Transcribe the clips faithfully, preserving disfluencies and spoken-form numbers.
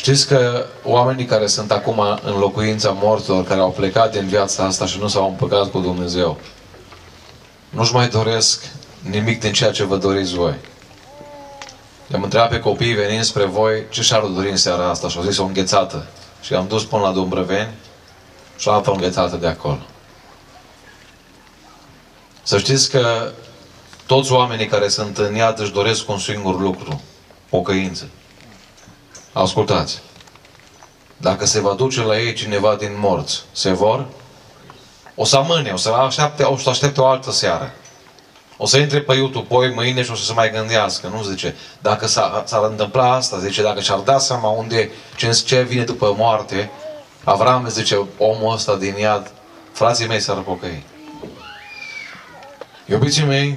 Știți că oamenii care sunt acum în locuința morților, care au plecat din viața asta și nu s-au împăcat cu Dumnezeu, nu-și mai doresc nimic din ceea ce vă doriți voi. I-am întrebat pe copiii venind spre voi ce și-ar dori în seara asta și au zis o înghețată. Și i-am dus până la Dumbrăveni și o altă înghețată de acolo. Să știți că toți oamenii care sunt în iad își doresc un singur lucru, pocăință. Ascultați. Dacă se va duce la ei cineva din morți, se vor? O să amâne, o să aștepte, o să aștepte o altă seară. O să intre pe YouTube, poi mâine și o să se mai gândească, nu zice. Dacă s-ar întâmpla asta, zice, dacă și-ar da seama unde, ce vine după moarte, Avram zice, omul ăsta din iad, frații mei s-ar pocăi. Iubiții mei,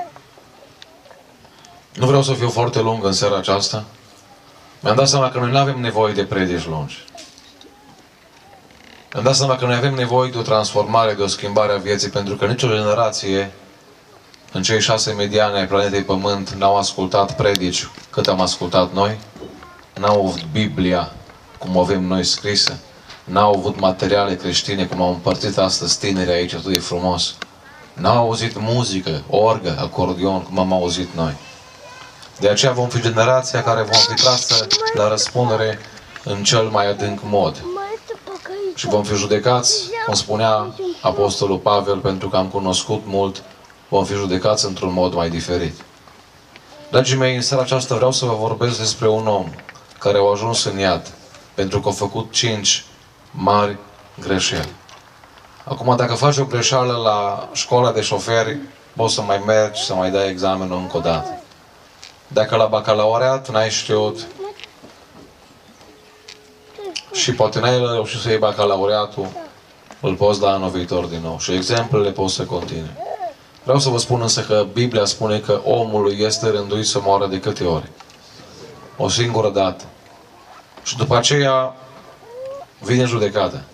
nu vreau să fiu foarte lung în seara aceasta. Mi-am dat seama că noi nu avem nevoie de predici lungi. Mi-am dat seama că noi avem nevoie de o transformare, de o schimbare a vieții, pentru că nicio generație în cei șase mediane ai planetei Pământ n-au ascultat predici cât am ascultat noi, n-au avut Biblia cum o avem noi scrisă, n-au avut materiale creștine cum au împărțit astăzi tinerii aici atât de frumos, n-au auzit muzică, orgă, acordeon cum am auzit noi. De aceea vom fi generația care vom fi trasă la răspundere în cel mai adânc mod. Și vom fi judecați, cum spunea Apostolul Pavel, pentru că am cunoscut mult, vom fi judecați într-un mod mai diferit. Dragii mei, în seara aceasta vreau să vă vorbesc despre un om care a ajuns în iad, pentru că a făcut cinci mari greșeli. Acum, dacă faci o greșeală la școala de șoferi, poți să mai mergi, să mai dai examenul încă o dată. Dacă la bacalaureat n-ai știut și poate n-ai reușit să iei bacalaureatul, îl poți da anul viitor din nou. Și exemplele pot să continue. Vreau să vă spun însă că Biblia spune că omului este rânduit să moară de câte ori? O singură dată. Și după aceea vine judecata.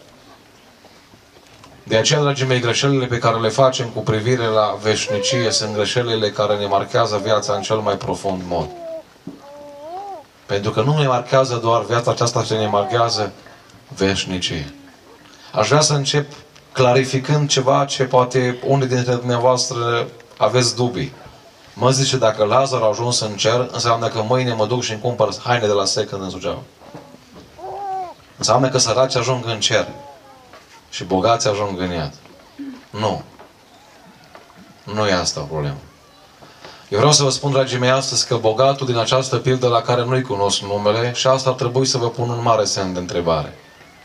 De aceea, dragii mei, greșelile pe care le facem cu privire la veșnicie sunt greșelile care ne marchează viața în cel mai profund mod. Pentru că nu ne marchează doar viața aceasta, ci ne marchează veșnicie. Aș vrea să încep clarificând ceva ce poate unii dintre dumneavoastră aveți dubii. Mă zice, dacă Lazar a ajuns în cer, înseamnă că mâine mă duc și îmi cumpăr haine de la Second în Suceava. Înseamnă că săraci ajung în cer și bogați ajung în iad. Nu. Nu e asta problema. Eu vreau să vă spun, dragii mei, astăzi că bogatul din această pildă la care nu-i cunosc numele, și asta ar trebui să vă pun un mare semn de întrebare.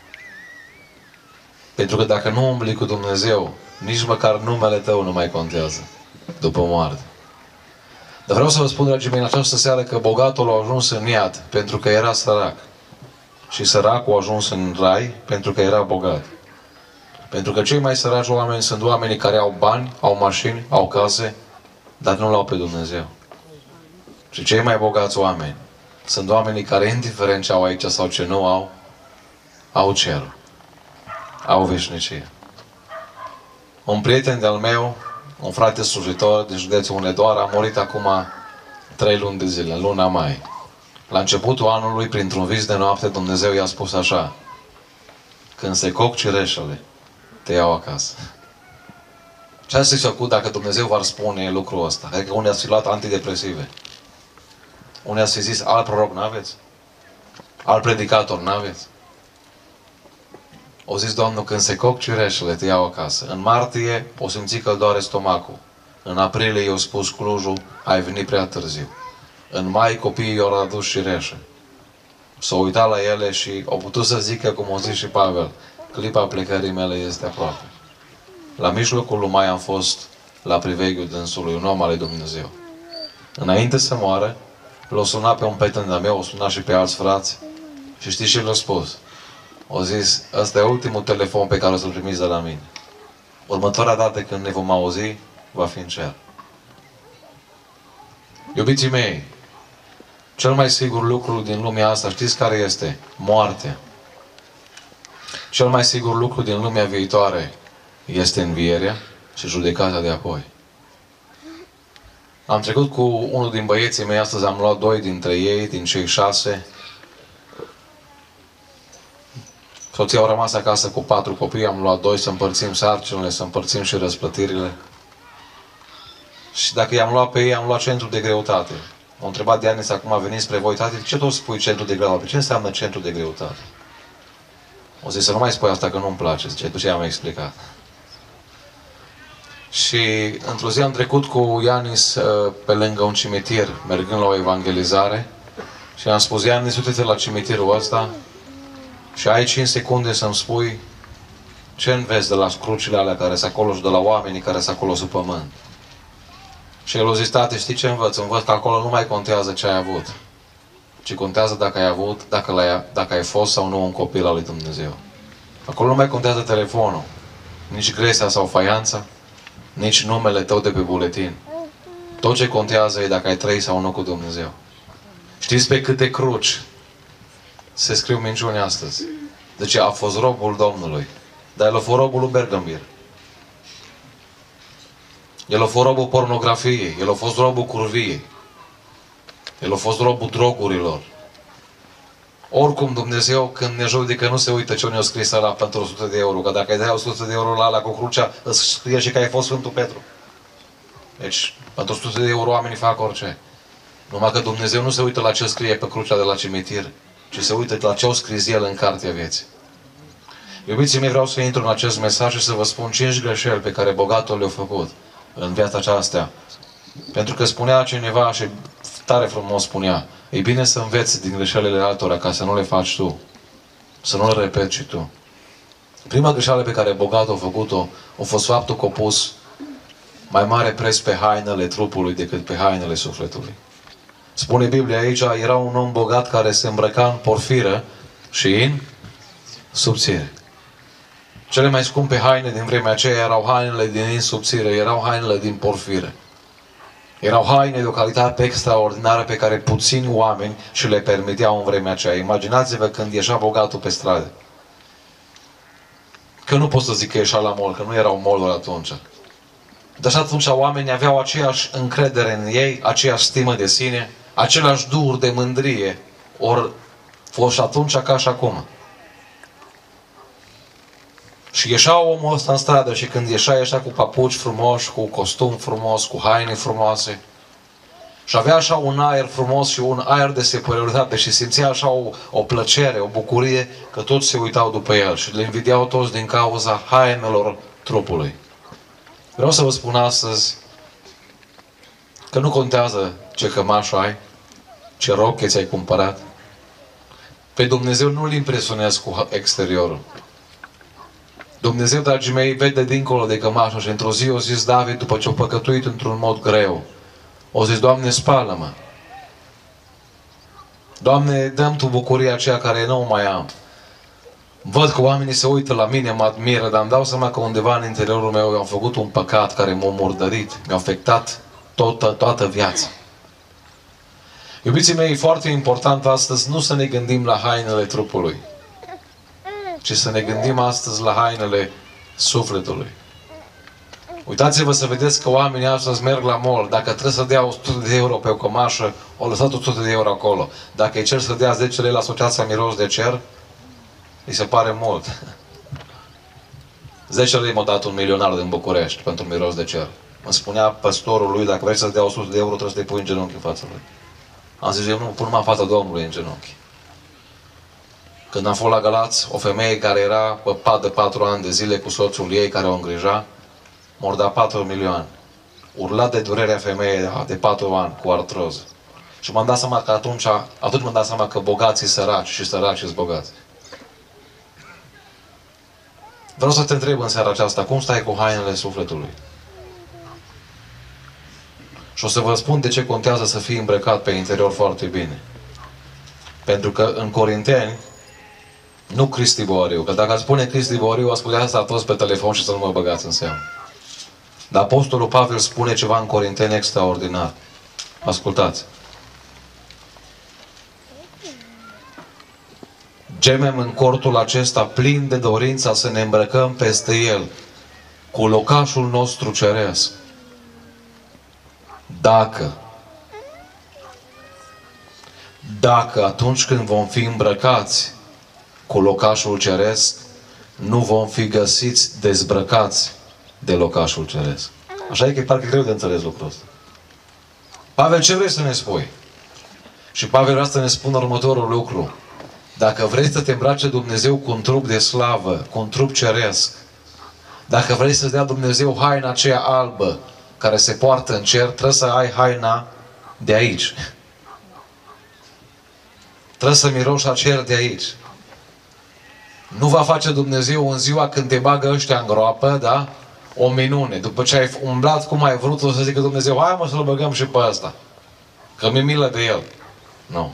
Pentru că dacă nu umbli cu Dumnezeu, nici măcar numele tău nu mai contează după moarte. Dar vreau să vă spun, dragii mei, în această seară că bogatul a ajuns în iad pentru că era sărac. Și săracul a ajuns în rai pentru că era bogat. Pentru că cei mai săraci oameni sunt oamenii care au bani, au mașini, au case, dar nu l-au pe Dumnezeu. Și cei mai bogați oameni sunt oamenii care, indiferent ce au aici sau ce nu au, au cerul. Au veșnicie. Un prieten de-al meu, un frate slujitor din județul Hunedoara, a murit acum trei luni de zile, în luna mai. La începutul anului, printr-un vis de noapte, Dumnezeu i-a spus așa: când se coc cireșele, te iau acasă. Ce ați făcut dacă Dumnezeu v-ar spune lucrul ăsta? Adică unii ați fi luat antidepresive. Unii ați fi zis, alt proroc n-aveți? Alt predicator n-aveți? O zis Domnul, când se coc cireșele, te iau acasă. În martie o simți că îl doare stomacul. În aprilie i-a spus Clujul, ai venit prea târziu. În mai copiii i-au adus cireșe. S-au uitat la ele și au putut să zică, cum o zis și Pavel, clipa plecării mele este aproape. La mijlocul lui mai am fost la priveghiul dânsului, un om al lui Dumnezeu. Înainte să moară, l-a sunat pe un prieten de-a meu, l-a sunat și pe alți frați și știți ce l-a spus? O zis, ăsta e ultimul telefon pe care o să-l primiți de la mine. Următoarea dată când ne vom auzi, va fi în cer. Iubiții mei, cel mai sigur lucru din lumea asta, știți care este? Moartea. Cel mai sigur lucru din lumea viitoare este învierea și judecata de apoi. Am trecut cu unul din băieții mei, astăzi am luat doi dintre ei, din cei șase. Soția au rămas acasă cu patru copii, am luat doi să împărțim sarcinile, să împărțim și răsplătirile. Și dacă i-am luat pe ei, am luat centru de greutate. M-a întrebat Dianis, acum a venit spre voi, tati, ce tot spui centru de greutate? Ce înseamnă centru de greutate? O zis să nu mai spui asta că nu-mi place, zice, după ce i-am explicat. Și într-o zi am trecut cu Ianis pe lângă un cimitir, mergând la o evangelizare, și am spus, Ianis, uite-te la cimitirul ăsta și ai cinci secunde să-mi spui ce înveți de la crucile alea care sunt acolo și de la oamenii care sunt acolo sub pământ. Și el a zis, tate, știi ce învăț? Învăț că acolo nu mai contează ce ai avut, ci contează dacă ai avut, dacă, l-ai, dacă ai fost sau nu un copil al lui Dumnezeu. Acolo nu mai contează telefonul, nici gresia sau faianța, nici numele tău de pe buletin. Tot ce contează e dacă ai trăit sau nu cu Dumnezeu. Știți pe câte cruci se scriu minciuni astăzi? Deci a fost robul Domnului, dar el a fost robul lui Bergambir. El a fost robul pornografiei, el a fost robul curviei, el a fost robul drogurilor. Oricum Dumnezeu, când ne judecă, nu se uită ce ne-a scris ăla pentru o sută de euro, că dacă îi dai o sută de euro la ala cu crucea, îți scrie și că ai fost Sfântul Petru. Deci, pentru o sută de euro oamenii fac orice. Numai că Dumnezeu nu se uită la ce scrie pe crucea de la cimitir, ci se uită la ce au scris El în cartea vieții. Iubiții mei, vreau să intru în acest mesaj și să vă spun cinci greșeli pe care bogatul le-a făcut în viața aceasta. Pentru că spunea cineva și tare frumos spunea, e bine să înveți din greșelile altora ca să nu le faci tu. Să nu le repeți și tu. Prima greșeală pe care bogatul a făcut-o a fost faptul că a pus mai mare preț pe hainele trupului decât pe hainele sufletului. Spune Biblia aici, era un om bogat care se îmbrăca în porfiră și în subțire. Cele mai scumpe haine din vremea aceea erau hainele din insubțire, erau hainele din porfiră. Erau haine de o calitate extraordinară pe care puțini oameni și le permiteau în vremea aceea. Imaginați-vă când ieșea bogatul pe stradă. Că nu pot să zic că ieșea la mall, că nu erau mall-uri atunci. Dar și atunci oamenii aveau aceeași încredere în ei, aceeași stimă de sine, același dur de mândrie. Ori fost și atunci ca și acum. Și ieșea omul ăsta în stradă și când ieșea, ieșea cu papuci frumoși, cu costum frumos, cu haine frumoase. Și avea așa un aer frumos și un aer de superioritate și simțea așa o, o plăcere, o bucurie, că toți se uitau după el și le invidiau toți din cauza hainelor trupului. Vreau să vă spun astăzi că nu contează ce cămașă ai, ce roche ți-ai cumpărat. Pe Dumnezeu nu-L impresionezi cu exteriorul. Dumnezeu, dragii mei, vede dincolo de cămașă și într-o zi o zis David, după ce a păcătuit într-un mod greu, o zis, Doamne, spală-mă. Doamne, dă-mi Tu bucuria aceea care nu o mai am. Văd că oamenii se uită la mine, mă admiră, dar îmi dau seama că undeva în interiorul meu am făcut un păcat care m-a murdărit, mi-a afectat toată, toată viața. Iubiții mei, e foarte important astăzi nu să ne gândim la hainele trupului, ci să ne gândim astăzi la hainele sufletului. Uitați-vă să vedeți că oamenii astăzi merg la mall. Dacă trebuie să dea o sută de euro pe o cămașă, o lăsat o sută de euro acolo. Dacă îi cer să dea zece lei la Asociația Miros de Cer, îi se pare mult. zece lei m-a dat un milionar din București pentru Miros de Cer. Îmi spunea păstorul lui, dacă vrei să-ți dea o sută de euro, trebuie să te pui în genunchi în fața lui. Am zis, eu nu pun numai în fața Domnului în genunchi. Când am fost la Galați, o femeie care era pe pat de patru ani de zile cu soțul ei care o îngrija, m-au dat patru milioane. Urlat de durerea femeii de patru ani cu artroză. Și m-am dat seama că atunci, atunci m-am dat seama că bogații săraci și săraci sunt bogați. Vreau să te întreb în seara aceasta, cum stai cu hainele sufletului? Și o să vă spun de ce contează să fii îmbrăcat pe interior foarte bine. Pentru că în Corinteni, nu Cristi Boariu, că dacă ați spune Cristi Boariu, ați putea să toți pe telefon și să nu mă băgați în seamă. Dar Apostolul Pavel spune ceva în Corinteni extraordinar. Ascultați. Gemem în cortul acesta plin de dorința să ne îmbrăcăm peste el cu locașul nostru ceresc. Dacă Dacă atunci când vom fi îmbrăcați cu locașul ceresc, nu vom fi găsiți dezbrăcați de locașul ceresc. Așa e că e parcă greu de înțeles lucrul ăsta. Pavel, ce vrei să ne spui? Și Pavel vrea să ne spună următorul lucru. Dacă vrei să te îmbrace Dumnezeu cu un trup de slavă, cu un trup ceresc, dacă vrei să-ți dea Dumnezeu haina aceea albă care se poartă în cer, trebuie să ai haina de aici. Trebuie să miroși a cer de aici. Nu va face Dumnezeu în ziua când te bagă ăștia în groapă, da? O minune. După ce ai umblat cum ai vrut, o să zică Dumnezeu, hai mă să-l băgăm și pe ăsta. Că mi-e milă de el. Nu.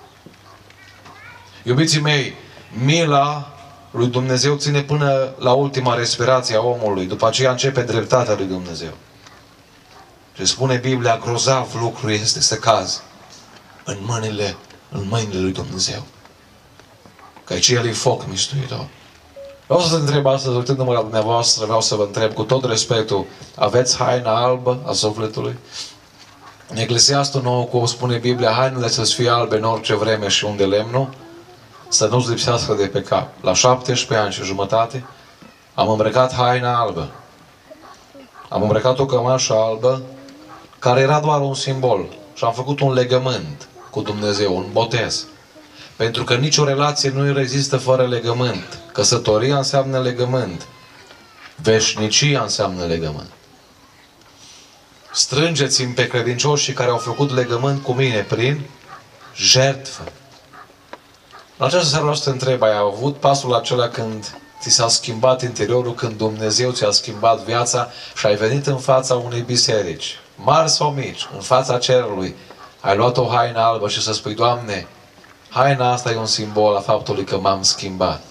Iubiții mei, mila lui Dumnezeu ține până la ultima respirație a omului. După aceea începe dreptatea lui Dumnezeu. Și spune Biblia, grozav lucru este să cazi în mâinile, în mâinile lui Dumnezeu. Că aici El e foc mistuitor. Vreau să te întreb astăzi, uitându-mă la dumneavoastră, vreau să vă întreb cu tot respectul, aveți haina albă a sufletului? În Eclesiastul nouă, cum spune Biblia, hainele să-ți fie albe în orice vreme și unde lemnul, să nu-ți lipsească de pe cap. La șaptesprezece ani și jumătate am îmbrăcat haina albă. Am îmbrăcat o cămașă albă care era doar un simbol. Și am făcut un legământ cu Dumnezeu, un botez. Pentru că nicio relație nu rezistă fără legământ. Căsătoria înseamnă legământ. Veșnicia înseamnă legământ. Strângeți-mi pe credincioșii care au făcut legământ cu mine prin jertfă. În această seară vreau să te întreb, ai avut pasul acela când ți s-a schimbat interiorul, când Dumnezeu ți-a schimbat viața și ai venit în fața unei biserici, mari sau mici, în fața cerului, ai luat o haină albă și să spui, Doamne, haina asta e un simbol a faptului că m-am schimbat.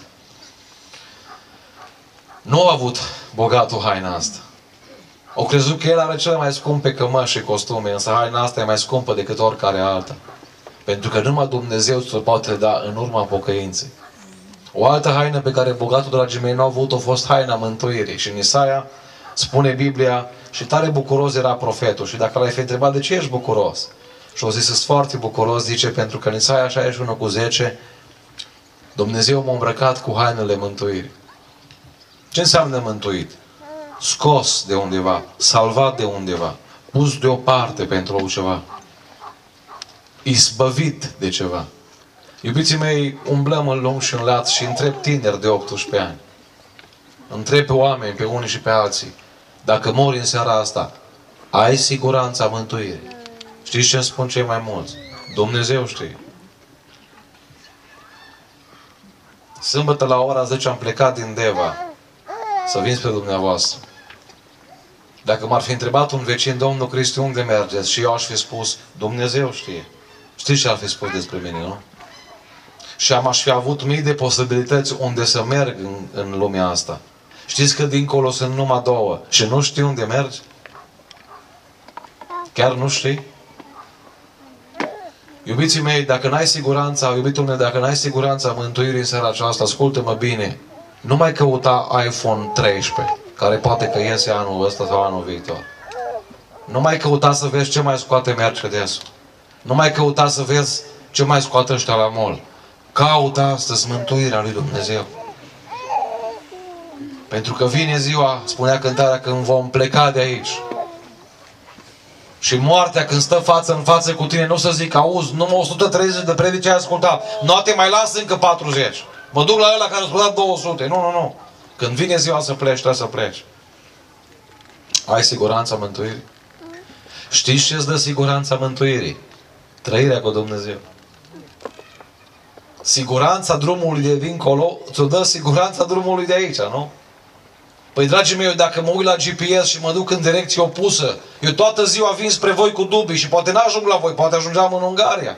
Nu a avut bogatul haina asta. Au crezut că el are cele mai scumpe cămăși și costume, însă haina asta e mai scumpă decât oricare alta. Pentru că numai Dumnezeu ți-o poate da în urma pocăinței. O altă haină pe care bogatul, dragii mei, nu a avut-o, a fost haina mântuirii. Și în Isaia spune Biblia, și tare bucuros era profetul. Și dacă l-ai fi întrebat, de ce ești bucuros? Și o zis, sunt foarte bucuros, zice, pentru că în Isaia șaizeci și unu cu zece, Dumnezeu m-a îmbrăcat cu hainele mântuirii. Ce înseamnă mântuit? Scos de undeva, salvat de undeva, pus deoparte pentru ceva, izbăvit de ceva. Iubiții mei, umblăm în lung și în lat și întreb tineri de optsprezece ani. Întreb pe oameni, pe unii și pe alții, dacă mori în seara asta, ai siguranța mântuirii? Știți ce îmi spun cei mai mulți? Dumnezeu știe. Sâmbătă la ora zece am plecat din Deva să vin spre dumneavoastră. Dacă m-ar fi întrebat un vecin, Domnul Cristi, unde mergeți? Și eu aș fi spus, Dumnezeu știe. Știți ce ar fi spus despre mine, nu? Și am aș fi avut mii de posibilități unde să merg în, în lumea asta. Știți că dincolo sunt numai două. Și nu știi unde mergi? Chiar nu știi? Iubiții mei, dacă n-ai siguranța, iubitul meu, dacă n-ai siguranța mântuirii în seara aceasta, ascultă-mă bine, nu mai căuta iPhone treisprezece, care poate că iese anul ăsta sau anul viitor. Nu mai căuta să vezi ce mai scoate Mercedes-ul. Nu mai căuta să vezi ce mai scoate ăștia la mall. Caută astăzi mântuirea lui Dumnezeu. Pentru că vine ziua, spunea cântarea, când vom pleca de aici. Și moartea, când stă față în față cu tine, nu o să zic, auzi, numai o sută treizeci de predici ai ascultat. Nu te mai las încă patruzeci. Mă duc la ăla care a ascultat două sute. Nu, nu, nu. Când vine ziua să pleci, trebuie să pleci. Ai siguranța mântuirii? Știți ce îți dă siguranța mântuirii? Trăirea cu Dumnezeu. Siguranța drumului de dincolo ți-o dă siguranța drumului de aici, nu? Păi, dragii mei, dacă mă uit la G P S și mă duc în direcție opusă, eu toată ziua vin spre voi cu dubii și poate n-ajung la voi, poate ajungeam în Ungaria.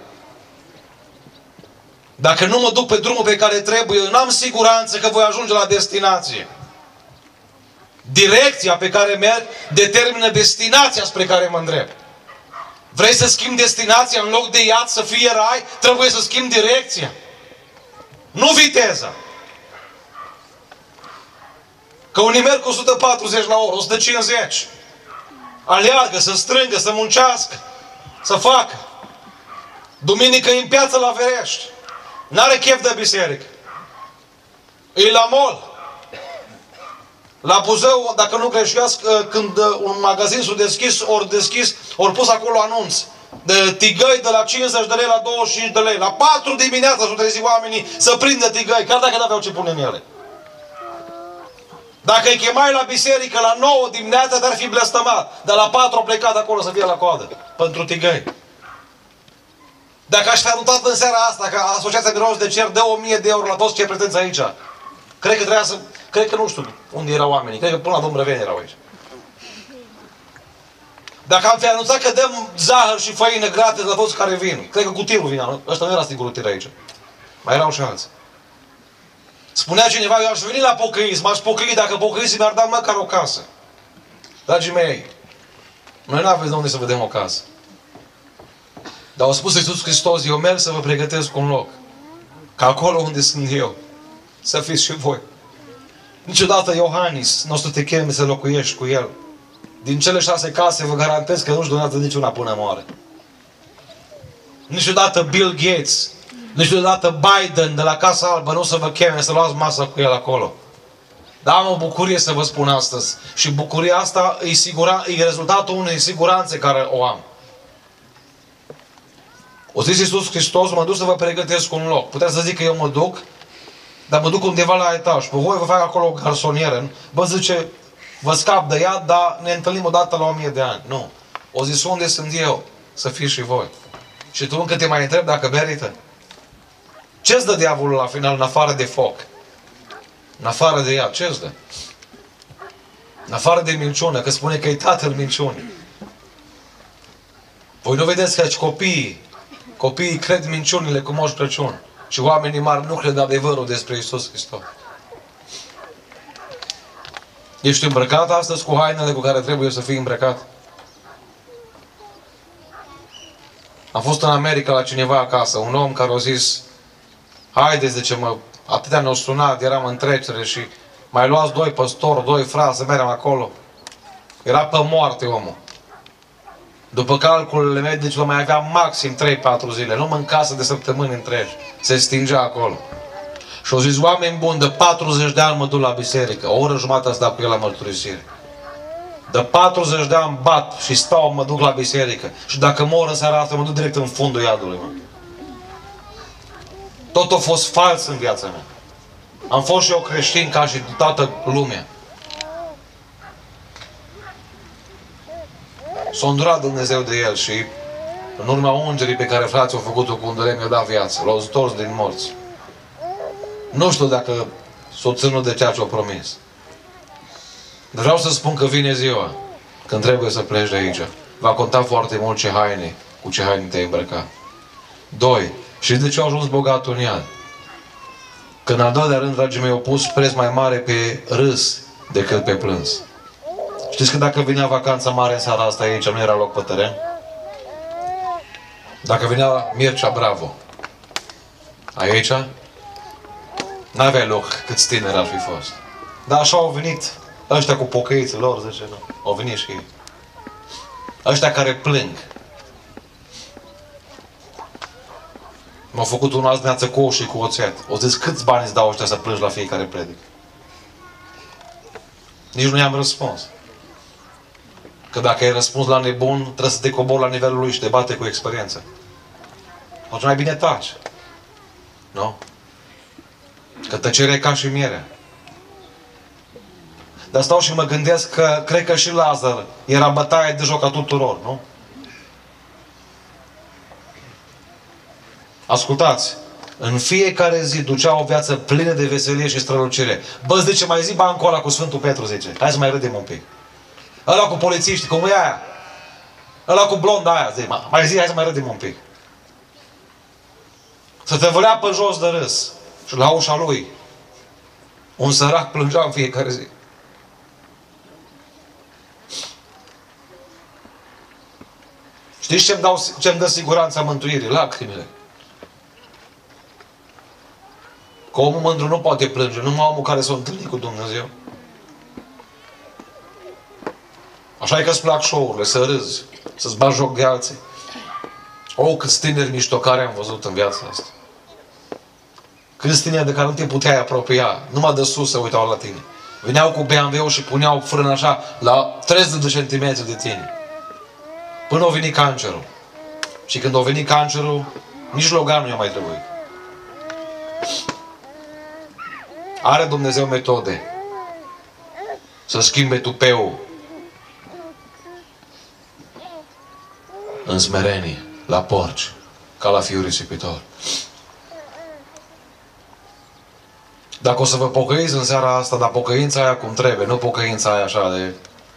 Dacă nu mă duc pe drumul pe care trebuie, eu n-am siguranță că voi ajunge la destinație. Direcția pe care merg determină destinația spre care mă îndrept. Vrei să schimbi destinația în loc de iad să fie rai? Trebuie să schimbi direcția. Nu viteza. Că unii merg cu o sută patruzeci la oră, o sută cincizeci. Aleargă, să strângă, să muncească, să facă. Duminică în piață la Verești. N-are chef de biserică. E la mall. La Buzău, dacă nu greșesc, când un magazin s-a deschis, ori deschis, ori pus acolo anunț. De tigăi de la cincizeci de lei la douăzeci și cinci de lei. La patru dimineața s-au trezit oamenii să prindă tigăi, chiar dacă nu aveau ce pune în ele. Dacă îi chemai la biserică la nouă dimineața, te-ar fi blestămat. Dar la patru au plecat acolo să fie la coadă. Pentru tigăi. Dacă aș fi anunțat în seara asta că Asociația Miros de Cer dă o mie de euro la toți cei prezenți aici, cred că trebuia să... Cred că nu știu unde erau oamenii. Cred că până la domnul Răveni erau aici. Dacă am fi anunțat că dăm zahăr și făină gratis la toți care vin, cred că cu tirul vine. Ăsta nu era singurul tir aici. Mai erau și alții. Spunea cineva, eu aș veni la pocăism, m-aș pocăi dacă pocăism mi-ar da măcar o casă. Dragii mei, noi nu aveți de unde să vedem o casă. Dar au spus Iisus Hristos, eu merg să vă pregătesc un loc. Ca acolo unde sunt eu, să fiți și voi. Niciodată Iohannis nu o să te cheme să locuiești cu el. Din cele șase case vă garantez că nu-și donează niciuna până moare. Niciodată Bill Gates, niciodată Biden de la Casa Albă nu o să vă cheme să luați masă cu el acolo. Dar am o bucurie să vă spun astăzi. Și bucuria asta e, sigura, e rezultatul unei siguranțe care o am. O zis Iisus Hristos, mă duc să vă pregătesc un loc. Puteți să zic că eu mă duc, dar mă duc undeva la etaj. Pe voi vă fac acolo o garsonieră. Vă zice, vă scap de ea, dar ne întâlnim odată la o mie de ani. Nu. O zis, unde sunt eu? Să fiți și voi. Și tu încă te mai întrebi dacă merită? Ce-ți dă diavolul la final, în afară de foc? În afară de ea, ce-ți dă? În afară de minciună, că spune că e tatăl minciunii. Voi nu vedeți că aici copiii, copiii cred minciunile cu Moș Crăciun. Și oamenii mari nu cred adevărul despre Iisus Hristos. Ești îmbrăcat astăzi cu hainele cu care trebuie să fii îmbrăcat? Am fost în America la cineva acasă, un om care a zis, haideți, zice, mă, atâtea ne-au sunat, eram în trecere și mai luați doi păstori, doi frați, să mergem acolo. Era pe moarte omul. După calculele medicilor mai avea maxim trei patru zile, nu mâncase de săptămâni întregi. Se stingea acolo. Și au zis, oameni buni, de patruzeci de ani mă duc la biserică, o oră jumătate a stat cu el la mărturisire. De patruzeci de ani bat și stau, mă duc la biserică. Și dacă mor în seara asta, mă duc direct în fundul iadului. Mă. Tot a fost fals în viața mea. Am fost și eu creștin ca și toată lumea. S-a îndurat Dumnezeu de el și în urma ungerii pe care frații au făcut-o cu un mi-a dat viață. L-au stors din morți. Nu știu dacă s-o ținut de ceea ce a promis. Dar vreau să spun că vine ziua când trebuie să pleci de aici. Va conta foarte mult ce haine, cu ce haine te-ai îmbrăcat. Doi. Și de ce a ajuns bogatul în iad? Când al doilea rând, dragii mei, au pus preț mai mare pe râs decât pe plâns. Știți că dacă vinea vacanța mare în seara asta aici, nu era loc pe teren? Dacă vinea Mircea Bravo aici, n-avea loc câți tineri ar fi fost. Dar așa au venit ăștia cu pocăiții lor, zice, nu. Au venit și ei. Ăștia care plâng. M-au făcut un azi neață cu ou și cu oțet. O zis, câți bani îți dau ăștia să plângi la fiecare predic? Nici nu i-am răspuns. Că dacă ai răspuns la nebun, trebuie să te cobori la nivelul lui și te bate cu experiență. Atunci mai bine taci. Nu? Că tăcerea e ca și mierea. Dar stau și mă gândesc că cred că și Lazar era bătaie de joc a tuturor, nu? Ascultați, în fiecare zi ducea o viață plină de veselie și strălucire. Bă, zice, mai zi bancul ăla cu Sfântul Petru, zice. Hai să mai râdem un pic. Ăla cu polițiști, cum e aia? Ăla cu blonda aia, zice, mai zi, hai să mai râdem un pic. Să te vălea pe jos de râs. Și la ușa lui, un sărac plângea în fiecare zi. Știți ce-mi dau, ce-mi dă siguranța mântuirii? Lacrimile. Că omul mândru nu poate plânge, numai omul care s-a întâlnit cu Dumnezeu. Așa e că îți plac show-urile, să râzi, să-ți bagi joc de alții. O, câți tineri mișto care am văzut în viața asta. Câți tineri de care nu te puteai apropia, numai de sus se uitau la tine. Veneau cu B M W și puneau frână așa la treizeci de centimetri de tine. Până a venit cancerul. Și când a venit cancerul, nici Logan nu i-a mai trebuit. Are Dumnezeu metode să schimbe tupeul în smerenie, la porci, ca la fiul risipitor. Dacă o să vă pocăiți în seara asta, dar pocăința aia cum trebuie, nu pocăința aia așa de...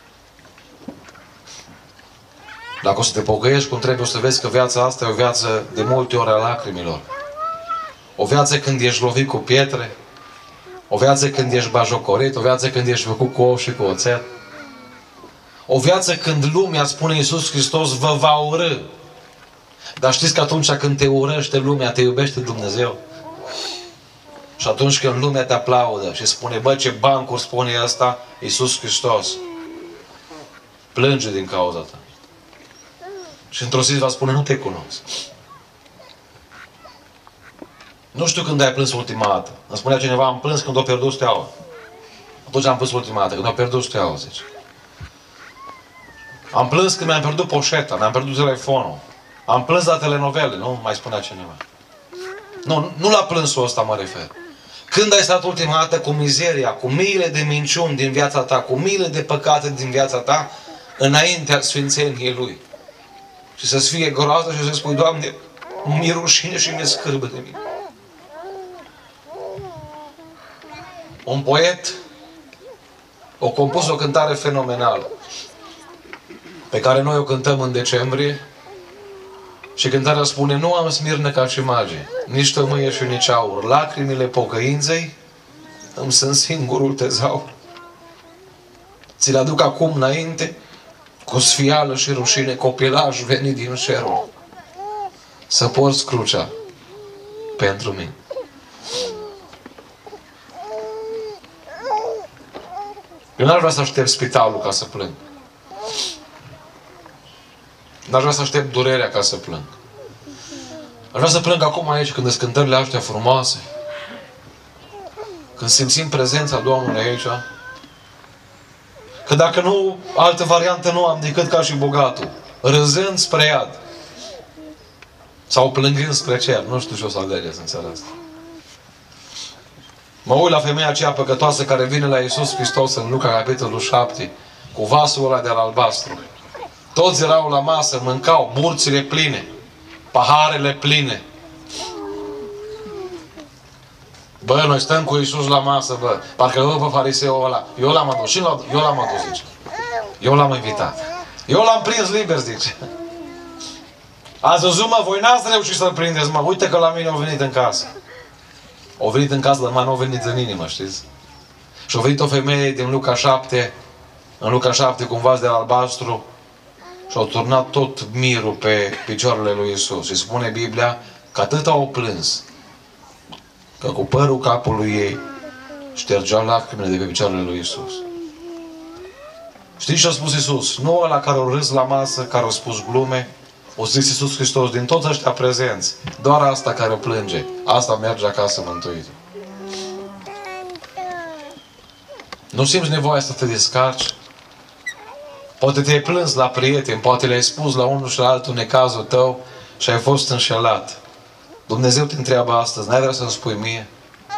Dacă o să te pocăiești cum trebuie, o să vezi că viața asta e o viață de multe ori a lacrimilor. O viață când ești lovit cu pietre, o viață când ești bajocorit, o viață când ești făcut cu ou și cu oțet. O viață când lumea, spune Iisus Hristos, vă va urâ. Dar știți că atunci când te urăște lumea, te iubește Dumnezeu? Și atunci când lumea te aplaudă și spune, bă, ce bancuri spune asta, Iisus Hristos plânge din cauza ta. Și într-o zi va spune, nu te cunosc. Nu știu când ai plâns ultima dată. Îmi spunea cineva, am plâns când o pierdut steaua. Atunci am plâns ultima dată, când o pierdut steaua, zice. Am plâns când mi-am pierdut poșeta, mi-am pierdut telefonul. Am plâns la telenovele, nu? Mai spunea cineva. Nu, nu la plânsul ăsta mă refer. Când ai stat ultima dată cu mizeria, cu miile de minciuni din viața ta, cu miile de păcate din viața ta, înaintea sfințeniei Lui. Și să-ți fie groază și să spui, Doamne, mi-e rușine și mi-e scârbă de mine. Un poet a compus o cântare fenomenală, pe care noi o cântăm în decembrie, și cântarea spune, nu am smirnă ca și magii, nici tămâie și nici aur, lacrimile pocăinței îmi sunt singurul tezaur. Ți le aduc acum înainte, cu sfială și rușine, copilaj venit din șerul, să porți crucea pentru mine. Eu n-aș vrea să aștept spitalul ca să plâng. N-aș vrea să aștept durerea ca să plâng. Aș vrea să plâng acum aici, când sunt cântările astea frumoase. Când simțim prezența Domnului aici. Că dacă nu, altă variantă nu am decât ca și bogatul. Râzând spre iad. Sau plângând spre cer. Nu știu ce o să alegeți în seara asta. Mă uit la femeia aceea păcătoasă care vine la Iisus Hristos în Luca, capitolul șapte, cu vasul ăla de albastru. Toți erau la masă, mâncau, burțile pline, paharele pline. Bă, noi stăm cu Iisus la masă, bă. Parcă eu pe fariseul ăla. Eu l-am adus. Și eu l-am adus, zice. Eu l-am invitat. Eu l-am prins liber, zice. Ați văzut, mă, voi n-ați reușit să-l prindeți, mă. Uite că la mine au venit în casă. Au venit în casă, dar mai nu au venit în inimă, știți? Și a venit o femeie din Luca șapte, în Luca șapte, cu un vas de albastru, și au turnat tot mirul pe picioarele lui Iisus. Și spune Biblia că atât au plâns, că cu părul capului ei ștergeau lacrimile de pe picioarele lui Iisus. Știți ce a spus Iisus? Nu ăla care au râs la masă, care au spus glume, o zis Iisus Hristos, din toți ăștia prezenți, doar asta care o plânge, asta merge acasă mântuită. Nu simți nevoia să te descarci? Poate te-ai plâns la prieteni, poate le-ai spus la unul și la altul necazul tău și ai fost înșelat. Dumnezeu te întreabă astăzi, n-ai vrea să-mi spui mie?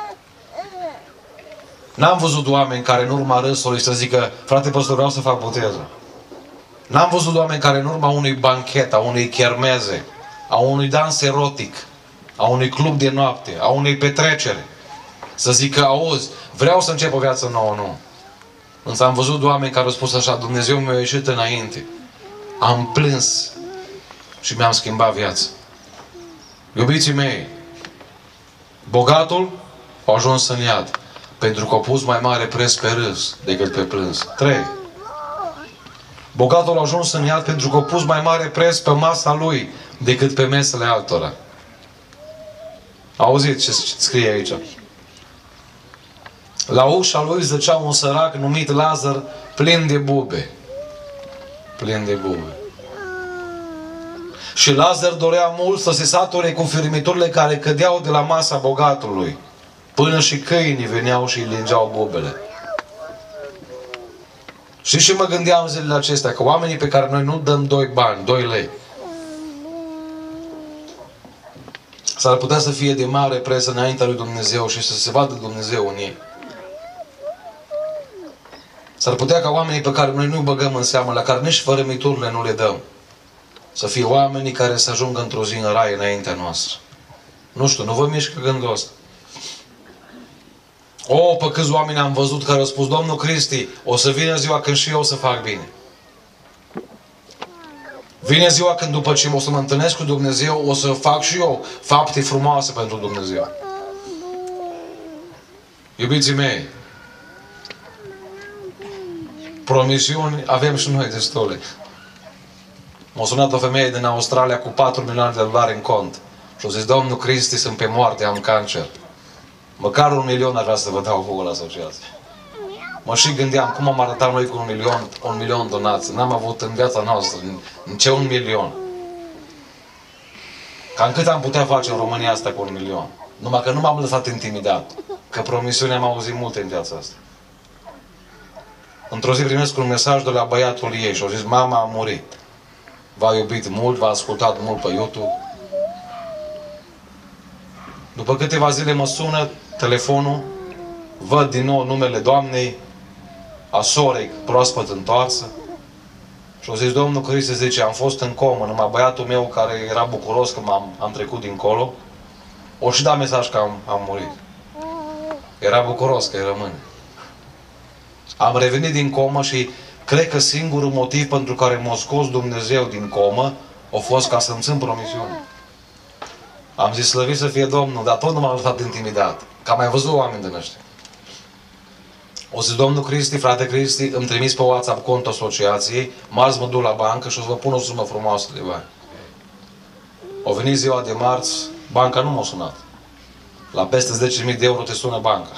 N-am văzut oameni care în urma râsului să zică, frate păstor, vreau să fac botezul. N-am văzut oameni care în urma unui banchet, a unei chermeze, a unui dans erotic, a unui club de noapte, a unei petrecere, să zică, auzi, vreau să încep o viață nouă, nu. Însă am văzut oameni care au spus așa, Dumnezeu mi-a ieșit înainte. Am plâns și mi-am schimbat viața. Iubiții mei, bogatul a ajuns în iad pentru că a pus mai mare preț pe râs decât pe plâns. Trei. Bogatul a ajuns în iad pentru că a pus mai mare preț pe masa lui decât pe mesele altora. Auziți ce scrie aici? La ușa lui zăcea un sărac numit Lazar, plin de bube. Plin de bube. Și Lazar dorea mult să se sature cu firmiturile care cădeau de la masa bogatului. Până și câinii veneau și îi lingeau bobele. Și și mă gândeam zilele acestea, că oamenii pe care noi nu dăm doi bani, doi lei, s-ar putea să fie de mare preț înaintea lui Dumnezeu și să se vadă Dumnezeu în ei. S-ar putea ca oamenii pe care noi nu băgăm în seamă, la care nici fărămiturile nu le dăm, să fie oamenii care să ajungă într-o zi în rai înaintea noastră. Nu știu, nu vă mișcă gândul ăsta. O, pe câți oameni am văzut care au spus: Domnul Cristi, o să vină ziua când și eu o să fac bine. Vine ziua când după ce o să mă întâlnesc cu Dumnezeu, o să fac și eu fapte frumoase pentru Dumnezeu. Iubiții mei, promisiuni avem și noi destule. M-a sunat o femeie din Australia cu patru milioane de dolari în cont și a zis: Domnul Cristi, sunt pe moarte, am cancer. Măcar un milion ar vrea să vă dau vouă la asociație. Mă și gândeam, cum am arătat noi cu un milion, un milion donații? N-am avut în viața noastră, în ce un milion? Cam cât am putea face în România asta cu un milion? Numai că nu m-am lăsat intimidat. Că promisiunea am auzit multe în viața asta. Într-o zi primesc un mesaj de la băiatul ei și au zis: mama a murit. V-a iubit mult, v-a ascultat mult pe YouTube. După câteva zile mă sună telefonul, văd din nou numele doamnei, a sorei proaspăt întoarsă. Și au zis: Domnul Cristi, zice, am fost în comă, numai băiatul meu care era bucuros că am am trecut dincolo, o și dat mesaj că am, am murit. Era bucuros că îi rămâne. Am revenit din comă și cred că singurul motiv pentru care m-a scos Dumnezeu din comă a fost ca să-mi țin promisiune. Am zis: slăvit să fie Domnul, dar tot nu m-am lăsat intimidat. Că am mai văzut oameni din ăștia. O zis: Domnul Cristi, frate Cristi, îmi trimis pe WhatsApp contul asociației, marți mă duc la bancă și o să vă pun o sumă frumoasă de bani. O venit ziua de marți, banca nu m-a sunat. La peste zece mii de euro te sună banca.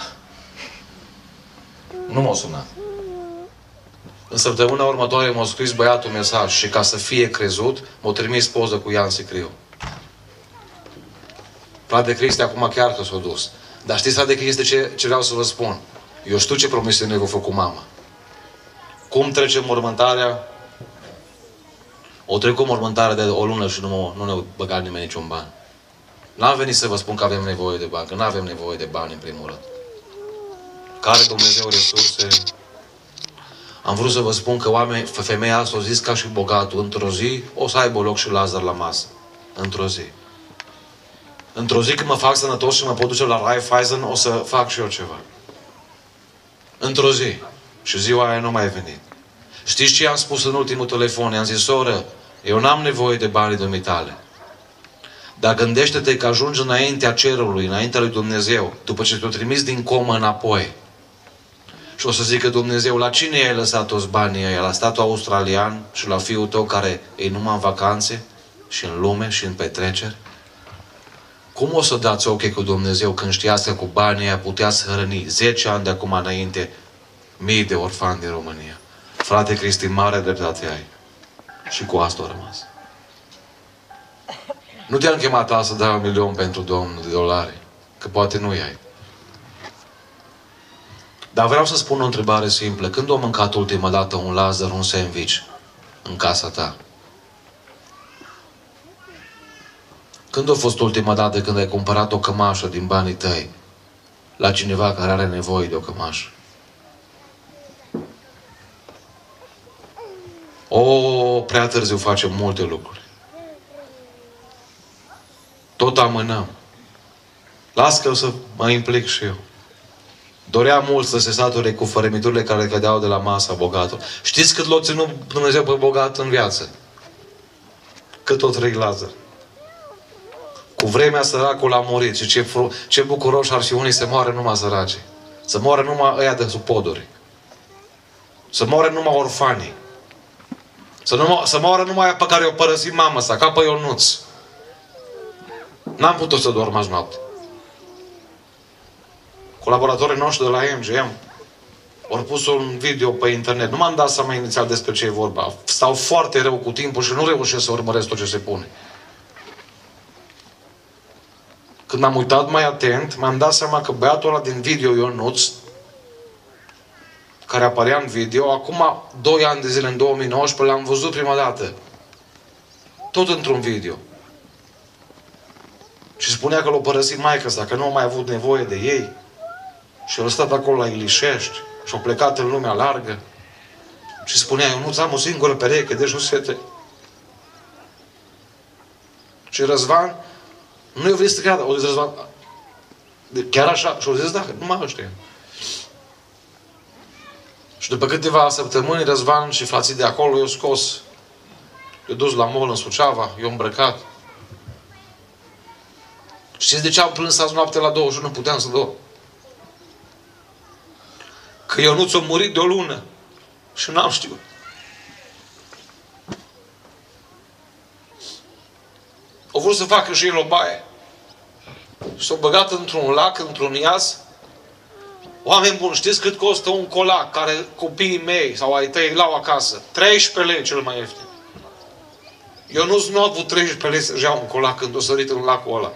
Nu m-a sunat. În săptămâna următoare m-a scris băiatul mesaj și ca să fie crezut, m-a trimis poză cu Ian Sicriu. Frate Cristi, acum chiar că s-a dus. Dar știți, frate Cristi, ce, ce vreau să vă spun? Eu știu ce promisiune v-a făcut mama. Cum trece mormântarea? O trecut mormântarea de o lună și nu, nu ne-a băgat nimeni niciun ban. N-am venit să vă spun că avem nevoie de bani, că nu avem nevoie de bani în primul rând. Care Dumnezeu resurse? Am vrut să vă spun că oameni, femeia asta a zis ca și bogatul, într-o zi o să aibă loc și Lazar la masă. Într-o zi. Într-o zi când mă fac sănătos și mă pot duce la Raiffeisen, o să fac și eu ceva. Într-o zi. Și ziua aia nu mai a venit. Știți ce am spus în ultimul telefon? I-am zis: soră, eu n-am nevoie de banii dumitale. Dar gândește-te că ajungi înaintea cerului, înaintea lui Dumnezeu, după ce te-o trimis din comă înapoi. Și o să zică Dumnezeu: la cine ai lăsat toți banii ăia? La statul australian și la fiul tău care e numai în vacanțe și în lume și în petreceri? Cum o să dați ochii cu Dumnezeu când știați că cu banii ăia putea să hrăni zece ani de acum înainte mii de orfani din România? Frate Cristi, mare dreptate ai. Și cu asta a rămas. Nu te-am chemat asta să dai un milion pentru Domnul de dolari, că poate nu ai. Dar vreau să spun o întrebare simplă. Când a mâncat ultima dată un Lazar un sandwich în casa ta? Când a fost ultima dată când ai cumpărat o cămașă din banii tăi la cineva care are nevoie de o cămașă? O, prea târziu facem multe lucruri. Tot amânăm. Las că o să mă implic și eu. Dorea mult să se sature cu fărămiturile care cădeau de la masa bogatului. Știți cât l-a ținut Dumnezeu pe bogat în viață? Cât o trăi Lazar. Cu vremea săracul a murit. Și ce, ce bucuroși ar fi unii să moară numai săraci. Să moară numai ăia de sub poduri. Să moară numai orfanii. Să, nu, să moară numai aia pe care o părăsit mama sa, ca pe Ionuț. N-am putut să dorm azi noapte. Colaboratorii noștri de la M G M au pus un video pe internet. Nu m-am dat seama inițial despre ce e vorba. Stau foarte rău cu timpul și nu reușesc să urmăresc tot ce se pune. Când m-am uitat mai atent, m-am dat seama că băiatul ăla din video, Ionuț, care apărea în video, acum doi ani de zile, în două mii nouăsprezece, l-am văzut prima dată. Tot într-un video. Și spunea că l-a părăsit maică-sa, că nu a mai avut nevoie de ei. Și el a stat acolo la Ilișești și a plecat în lumea largă. Și spunea, eu nu-ți am o singură pereche de șosete. Și Răzvan, nu i-a venit să creadă. O zis Răzvan, chiar așa? Și o zis, da, nu mă ăștia. Și după câteva săptămâni, Răzvan și frații de acolo i-au scos. I-au dus la mall în Suceava, i-au îmbrăcat. Știți de ce am plâns azi noapte la două și nu puteam să dorm? Că Ionuț a murit de o lună și n-am știut. Au vrut să facă și el o baie. Și s-au băgat într-un lac, într-un iaz. Oameni buni, știți cât costă un colac care copiii mei sau ai tăi l-au acasă? treisprezece lei cel mai ieftin. Ionuț nu a avut treisprezece lei să-și ia un colac când a sărit în lacul ăla.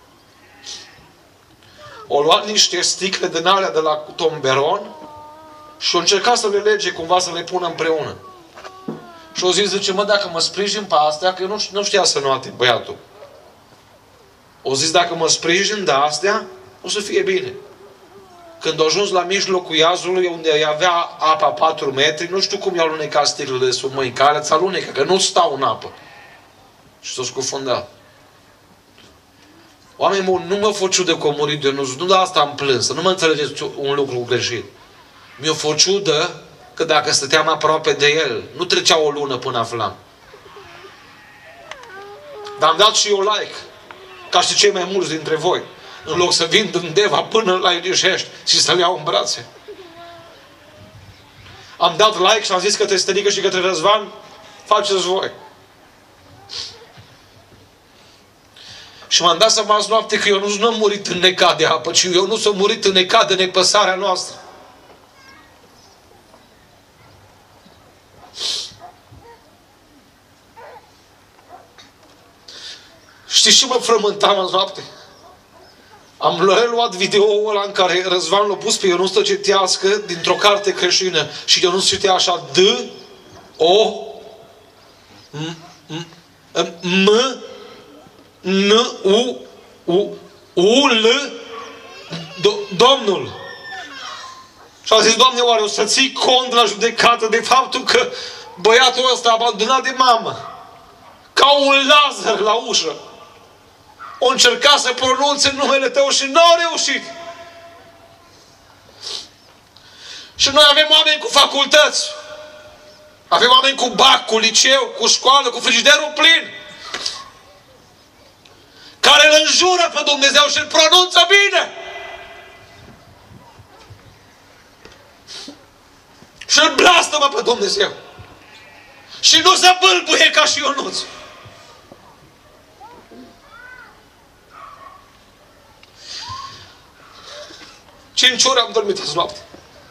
O luat niște sticle din alea de la tomberon și o încercat să le lege cumva, să le pună împreună. Și o zis, zice, mă, dacă mă sprijin pe astea, că eu nu, nu știa să noate băiatul. O zis, dacă mă sprijin de astea, o să fie bine. Când a ajuns la mijlocul iazului, unde avea apa patru metri, nu știu cum i-au alunecat sticlele sub mâncare, ți alunecă, că nu stau în apă. Și s-a scufundat. Oameni buni, nu mă fă ciudă că a murit de Ionuț, nu de asta am plâns, să nu mă înțelegeți un lucru greșit. Mi-a fă ciudă că dacă stăteam aproape de el, nu trecea o lună până aflam. Dar am dat și eu like, ca și cei mai mulți dintre voi, în loc să vin din Deva până la Ilișești și să-l iau în brațe. Am dat like și am zis către Stănică și către Răzvan, faceți voi. Și m-am dat seama azi noapte că Ionuț nu a murit în necad de apă, ci Ionuț a murit în necad de nepăsarea noastră. Știți ce mă frământam azi noapte? Am reluat video-ul ăla în care Răzvan l-a pus pe Ionuț să citească dintr-o carte creștină și Ionuț citea așa D, O, M, M, N, U, U, U, L, Domnul. Și a zis, Doamne, oare o să ții cont la judecată de faptul că băiatul ăsta abandonat de mamă, ca un Lazar la ușă, o încerca să pronunțe numele Tău și nu au reușit. Și noi avem oameni cu facultăți, avem oameni cu bac, cu liceu, cu școală, cu frigiderul plin, care îl înjură pe Dumnezeu și îl pronunță bine. Și îl blastămă pe Dumnezeu. Și nu se bâlbuie ca și Ionuț. Cinci ore am dormit azi noapte.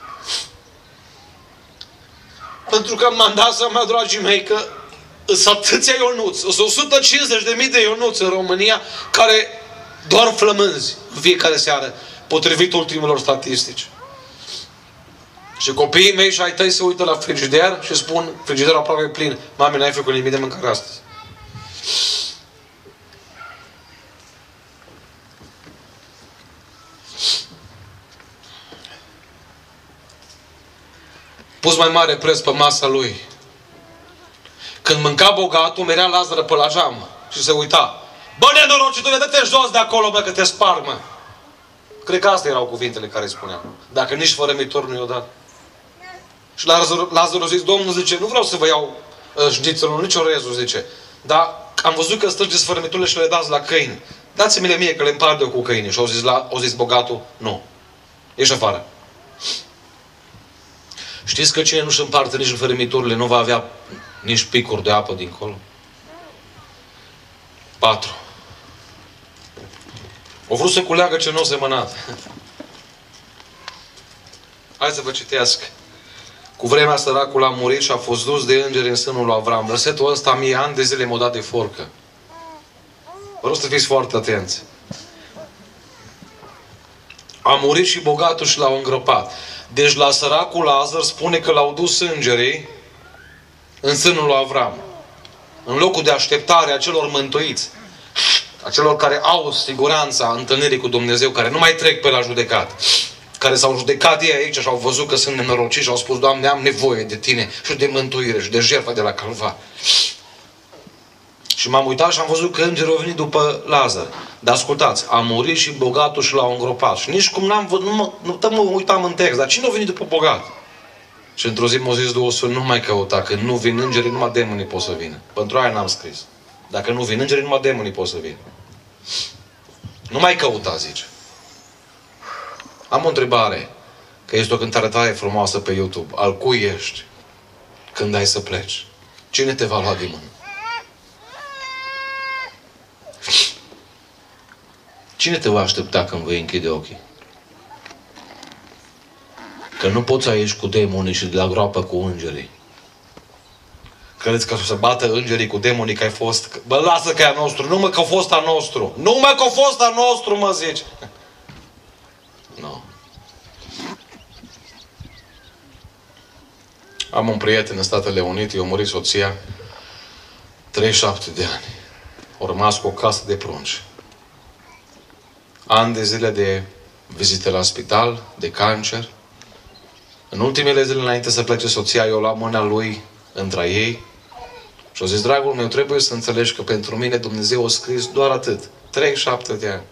Pentru că m-am dat seama, dragii mei, că sunt atâția Ionuț, sunt o sută cincizeci de mii de Ionuț în România care doar flămânzi în fiecare seară, potrivit ultimelor statistici. Și copiii mei și ai tăi se uită la frigider și spun, frigiderul aproape plin, mami, n-ai făcut nimic de mâncare astăzi. Pus mai mare preț pe masa lui. Când mânca bogatul, merea Lazară pe la geam și se uita. Bă, nenorocitule, dă-te jos de acolo, mă, că te sparg, mă. Cred că astea erau cuvintele care îi spuneau. Dacă nici fărămitor nu i-o dat. Și Lazar a zis, Domnul zice, nu vreau să vă iau șnițelul, nici orezul, zice. Dar am văzut că strângeți fărămiturile și le dați la câini. Dați-mi-le mie că le împart eu cu câinii. Și au zis, la, au zis bogatul, nu. Ieși afară. Știți că cine nu-și împarte nici în fărămiturile nu va avea nici picuri de apă dincolo? Patru. O vrut să culeagă ce nu o semănat. Hai să vă citesc. Cu vremea săracul a murit și a fost dus de îngeri în sânul lui Avram. Versetul ăsta mie ani de zile m-a dat de forcă. Vă rog să fiți foarte atenți. A murit și bogatul și l-au îngropat. Deci la săracul Lazar spune că l-au dus îngerii în sânul lui Avram. În locul de așteptare a celor mântuiți. A celor care au siguranța întâlnirii cu Dumnezeu, care nu mai trec pe la judecat. Care s-au judecat ei aici și au văzut că sunt nenorociți și au spus: Doamne, am nevoie de Tine și de mântuire și de jertfa de la Calvar. Și m-am uitat și am văzut că îngerul a venit după Lazar. Dar ascultați, a murit și bogatul și l-au îngropat. Și nici cum n-am văzut, nu mă, nu mă uitam în text, dar cine a venit după bogat? Și într-o zi m-a zis Duhul Sfânt: nu mai căuta, că nu vin îngerii, numai demonii pot să vină. Pentru aia n-am scris. Dacă nu vin îngerii, numai demonii pot să vină. Nu mai căuta, zice. Am o întrebare, că este o cântare tare frumoasă pe YouTube. Al cui ești când ai să pleci? Cine te va lua de mână? Cine te va aștepta când vei închide ochii? Că nu poți să ieși cu demonii și de la groapă cu îngerii. Credeți că o să bată îngerii cu demonii că ai fost... Bă, lasă că e a nostru. Nu mă, că a fost a nostru. Nu mă, că a fost a nostru, mă zici. Nu. Am un prieten în Statele Unite, i-a murit soția, treizeci și șapte de ani. A rămas cu o casă de prunci. Ani de zile de vizite la spital, de cancer. În ultimele zile înainte să plece soția, eu la mâna lui între ei și-a zis: dragul meu, trebuie să înțelegi că pentru mine Dumnezeu a scris doar atât. treizeci și șapte de ani.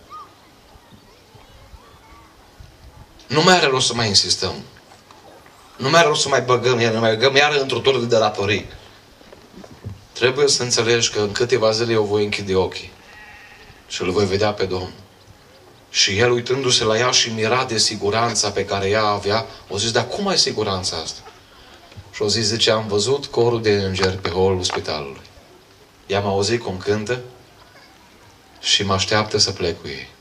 Nu mai are rost să mai insistăm. Nu mai are rost să mai băgăm iar, nu mai băgăm iar într-o tură de datorii. Trebuie să înțelegi că în câteva zile eu voi închide ochii și îl voi vedea pe Domnul. Și el, uitându-se la ea și mira de siguranța pe care ea avea, o zis: dar cum ai siguranța asta? Și o zis, zice, am văzut corul de îngeri pe holul spitalului. I-am auzit cum cântă și mă așteaptă să plec cu ei.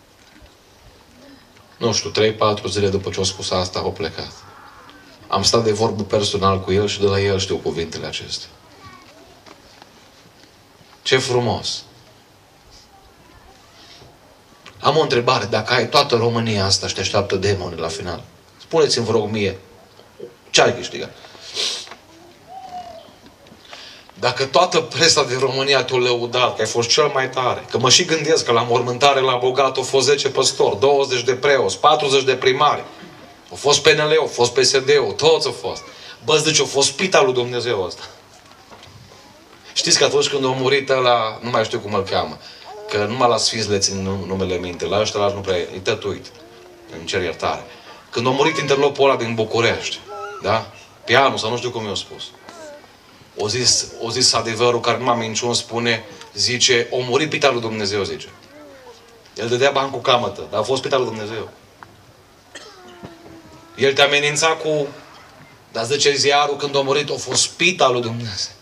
Nu știu, trei patru zile după ce a spus asta, au plecat. Am stat de vorbă personal cu el și de la el știu cuvintele acestea. Ce frumos! Am o întrebare. Dacă ai toată România asta și te așteaptă demonii la final, spuneți-mi, vă rog, mie, ce ai câștigat? Dacă toată presa din România te-a lăudat, că ai fost cel mai tare, că mă și gândesc că la mormântare la bogat au fost zece păstori, douăzeci de preoți, patruzeci de primari, au fost P N L, au fost P S D-ul, toți au fost. Bă, zice, au fost spitalul lui Dumnezeu ăsta. Știți că atunci când a murit ăla, nu mai știu cum îl cheamă, că numai la sfinți le țin numele minte, la ăștia nu prea, îi tătuit, îmi cer iertare. Când a murit interlopul ăla din București, da? Pianul, sau nu știu cum i-a spus. O zis, o zis adevărul care nu m-a minciun, spune, zice, o murit spitalul lui Dumnezeu, zice. El dădea bani cu camătă, dar a fost spitalul lui Dumnezeu. El te amenința cu, dar zice ziarul, când a murit, a fost spitalul lui Dumnezeu.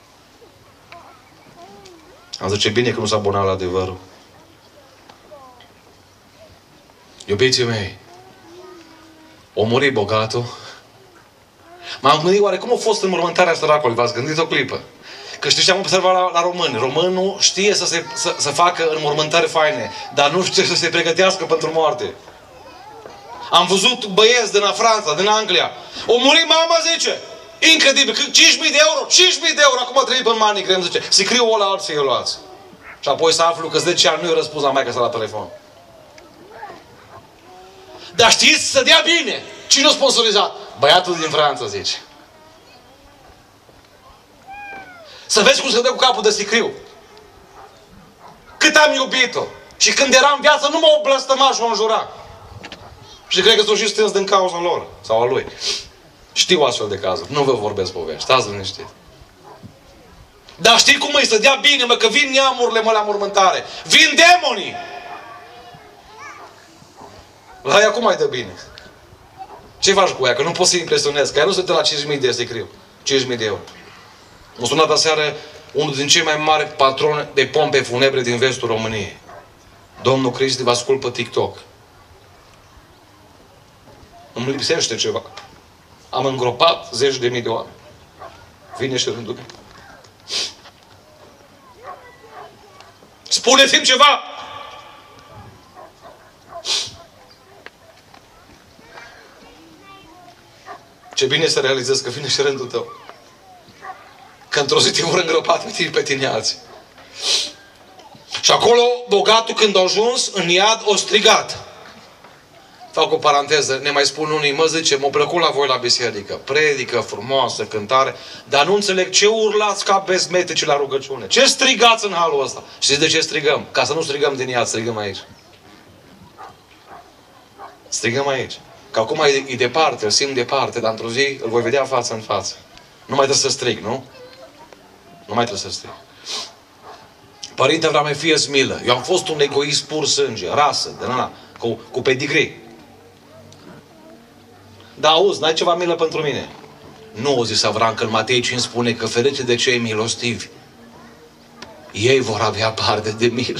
Am zice, bine că nu s-a abonat la adevărul. Iubiții mei, o murit bogatul. M-am gândit, oare cum a fost înmormântarea săracului? V-ați gândit o clipă? Că știți ce am observat la, la români? Românul știe să, se, să, să facă înmormântări faine, dar nu știe să se pregătească pentru moarte. Am văzut băieți din Franța, din Anglia. O murit mama, zice. Incredibil. cinci mii de euro. cinci mii de euro. Acum trăi pe MoneyGram, zice. Scriu o la alții, îl luați. Și apoi să aflu că zece ani nu i-a răspuns la maică sa la telefon. Dar știți să dea bine. Cine a sponsorizat? Băiatul din Franța, zice. Să vezi cum se dă cu capul de sicriu. Cât am iubit-o. Și când era în viață, nu m-au blăstămat și m-au înjurat. Și cred că s-au și stâns din cauza lor. Sau a lui. Știu astfel de cazuri. Nu vă vorbesc povești. Stați liniștit. Dar știi cum îi să dea bine, mă, că vin neamurile, mă, la mormântare. Vin demonii. La ea cum mai dă bine? Ce faci cu ea? Că nu poți să-i impresionezi. Că ea nu se dă la cinci mii de sicriu. cinci mii de euro. M-a sunat aseară unul din cei mai mari patroni de pompe funebre din vestul României. Domnul Cristi, vă ascult pe TikTok. Îmi lipsește ceva. Am îngropat zeci de mii de oameni. Vine și rândul meu. Spuneți-mi ceva! Ce bine să realizezi că vine și rândul tău. Că într-o zi te vor îngropa pe tine, pe tine alții. Și acolo, bogatul când a ajuns în iad, o strigat. Fac o paranteză, ne mai spun unii, mă zice, m-a plăcut la voi la biserică. Predică frumoasă, cântare, dar nu înțeleg ce urlați ca bezmeteci la rugăciune. Ce strigați în halul ăsta? Știți de ce strigăm? Ca să nu strigăm din iad, strigăm aici. Strigăm aici. Că acum e, e departe, îl simt departe, dar într-o zi îl voi vedea față în față. Nu mai trebuie să strig, nu? Nu mai trebuie să strig. Părinte Avrame, fie-ți milă. Eu am fost un egoist pur sânge, rasă, de la, cu, cu pedigree. Da, auzi, n-ai ceva milă pentru mine? Nu, o zis Avram, că în Matei cinci spune că ferice de cei milostivi. Ei vor avea parte de milă.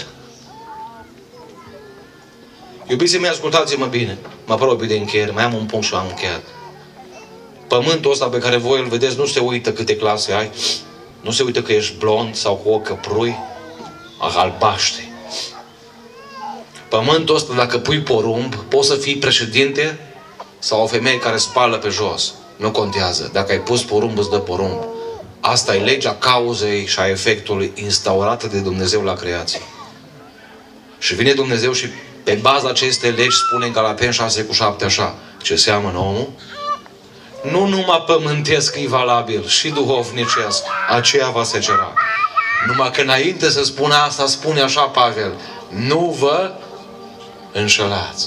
Iubiții mei, ascultați-mă bine. Mă apropii de încheiere, mai am un punct și am încheiat. Pământul ăsta pe care voi îl vedeți nu se uită câte clase ai, nu se uită că ești blond sau cu ochi căprui, albaștri. Pământul ăsta, dacă pui porumb, poți să fii președinte sau o femeie care spală pe jos. Nu contează. Dacă ai pus porumb, îți dă porumb. Asta e legea cauzei și a efectului instaurată de Dumnezeu la creație. Și vine Dumnezeu și pe baza acestei legi spune în Galateni șase cu șapte așa: ce seamănă omul, nu numai pământesc e valabil, și duhovnicesc, aceea va secera. Numai că înainte să spună asta, spune așa Pavel: nu vă înșelați.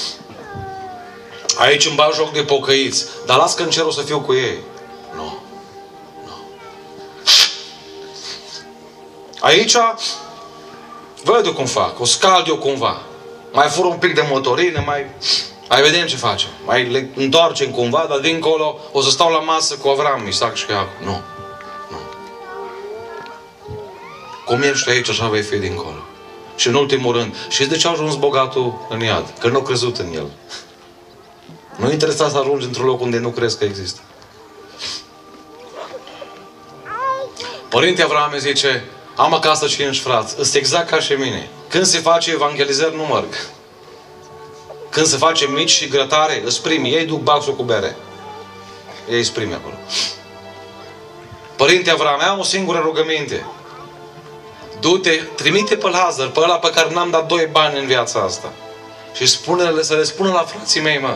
Aici îmi bag joc de pocăiți, dar las că în cer o să fiu cu ei. Nu. Nu. Aici văd eu cum fac, o scald eu cumva. Mai fur un pic de motorină, mai... Mai vedem ce facem. Mai le întoarcem cumva, dar dincolo o să stau la masă cu Avram, Isaac și Iacob. Nu. Nu. Cum ești aici, așa vei fi dincolo. Și în ultimul rând, știți de ce a ajuns bogatul în iad? Că nu a crezut în el. Nu e interesat să ajungi într-un loc unde nu crezi că există. Părinte Avram zice: am acasă cinci frați, îs exact ca și mine. Când se face evangelizări, nu merg. Când se face mici și grătare, îți primi. Ei duc baxul cu bere. Ei îți primi acolo. Părinte Avram, am o singură rugăminte. Du-te, trimite pe Lazar, pe ăla pe care n-am dat doi bani în viața asta. Și spune-le, să le spună la frații mei, mă.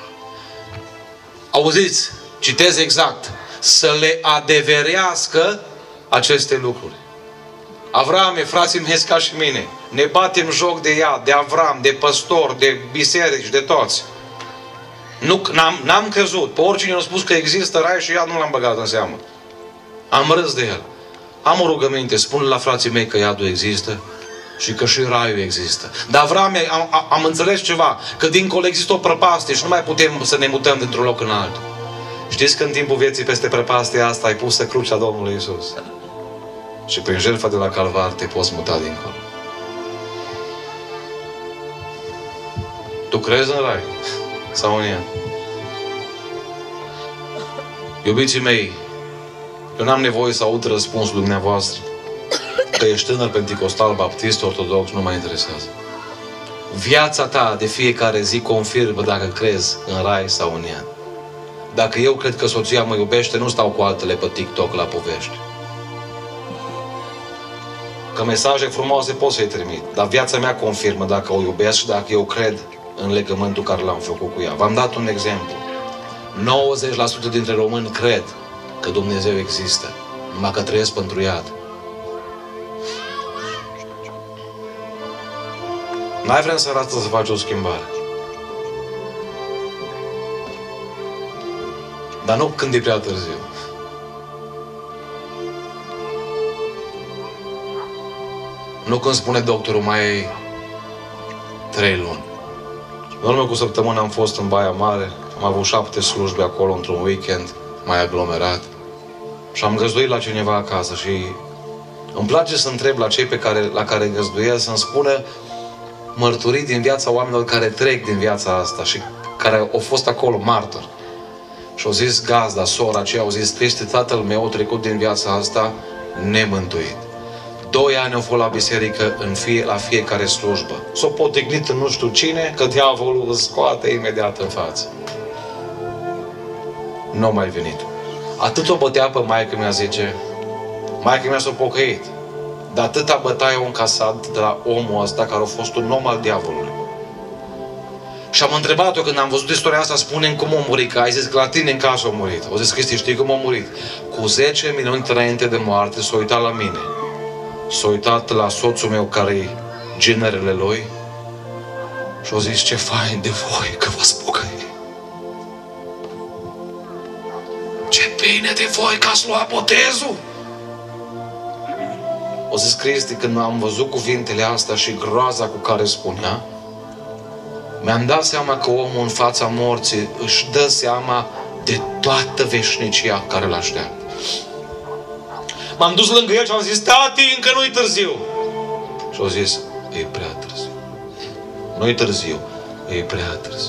Auziți, citez exact. Să le adeverească aceste lucruri. Avrame, frații mei, ca și mine. Ne batem joc de ea, de Avram, de păstor, de biserici, de toți. Nu, n-am, n-am crezut. Pe oricine a spus că există rai și iad, nu l-am băgat în seamă. Am râs de el. Am o rugăminte, spune la frații mei că iadul există și că și raiul există. Dar Avrame, am, am, am înțeles ceva, că dincolo există o prăpastie și nu mai putem să ne mutăm dintr-un loc în altul. Știți că în timpul vieții peste prăpastia asta ai pusă crucea Domnului Iisus. Și prin jertfa de la Calvar te poți muta dincolo. Tu crezi în rai? Sau în ea? Iubiții mei, eu n-am nevoie să aud răspunsul dumneavoastră. Că ești tânăr, penticostal, baptist, ortodox, nu mă interesează. Viața ta de fiecare zi confirmă dacă crezi în rai sau în ea. Dacă eu cred că soția mă iubește, nu stau cu altele pe TikTok la povești. Că mesaje frumoase pot să-i trimit, dar viața mea confirmă dacă o iubesc și dacă eu cred în legământul care l-am făcut cu ea. V-am dat un exemplu. nouăzeci la sută dintre români cred că Dumnezeu există, numai că trăiesc pentru iad. N-ai vrem să arată să faci o schimbare. Dar nu când e prea târziu. Nu când spune doctorul, mai ai trei luni. În urmă cu săptămână am fost în Baia Mare, am avut șapte slujbe acolo într-un weekend, mai aglomerat. Și am găzduit la cineva acasă și îmi place să întreb la cei pe care, la care găzduiesc să-mi spună mărturii din viața oamenilor care trec din viața asta și care au fost acolo martori. Și au zis gazda, sora aceea, au zis: Cristi, tatăl meu a trecut din viața asta nemântuit. Doi ani au fost la biserică în fie, la fiecare slujbă. S-o potignit în nu știu cine, că diavolul îl scoate imediat în față. nu a mai venit. Atât o bătea pe maică mea, zice, maică mea s-a pocăit. Dar atâta bătaie o încasat de la omul ăsta care a fost un om al diavolului. Și am întrebat-o când am văzut istoria asta, spune-mi cum a murit, că ai zis că la tine în casă a murit. O zis, Cristi, știi cum a murit? Cu zece minute înainte de moarte s-a uitat la mine. S-a uitat la soțul meu care-i generele lui și a zis, ce fain de voi că v-ați pocăit. Ce bine de voi că ați luat botezul. O zis, Cristi, când am văzut cuvintele astea și groaza cu care spunea, mi-am dat seama că omul în fața morții își dă seama de toată veșnicia care îl așteaptă. M-am dus lângă el și am zis, tati, încă nu-i târziu. Și au zis, e prea târziu. Nu-i târziu, e prea târziu.